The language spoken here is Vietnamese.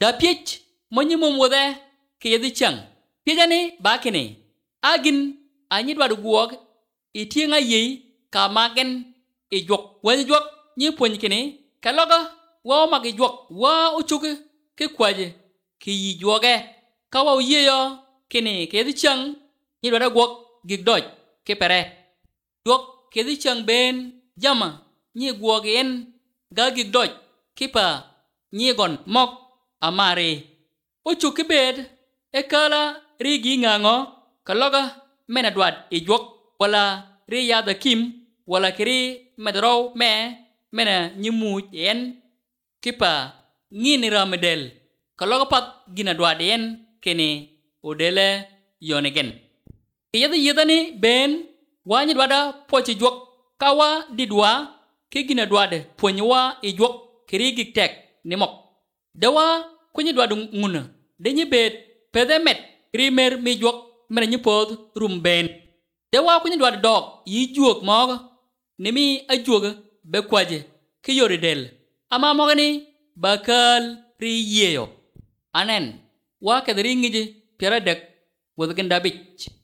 da piech monyi mom wode ke yedi chang piejani bakini agin anyi dwadu guog itienga yi ka magen ijwok wadi jwok nyi pony kini kaloga wa magi jwok wa uchuke ke kwaje ki yi jwoge ka wa yeyo kini ke yedi chang nyi dwadu guog gigdoj ke pere jwok ke yedi chang ben jama nyi guog en ga gigdoj kipa nyi gon mok amare uchuke bed ekala rigi ngango kaloga mena dwad ijwok wala ri yada kim wala kiri medro mena nyimu en kipa ngini ramedel kaloga pat gina dwad en kene odele yonegen yeda ni ben wanyi dwada pochi jwok kawa didwa ke gina dwad ponywa ijwok kiri giktek nimok dewa kunyi dwadu nguna denyi bet pedemet krimer mi jwok mena nyipod rumben dewa kunyi dwadu dog yi juok mogo nimi ajuoga be kwaje ke yore del ama mogani bakal ri yeyo anen wa kadri ngije piara dek wodgen dabich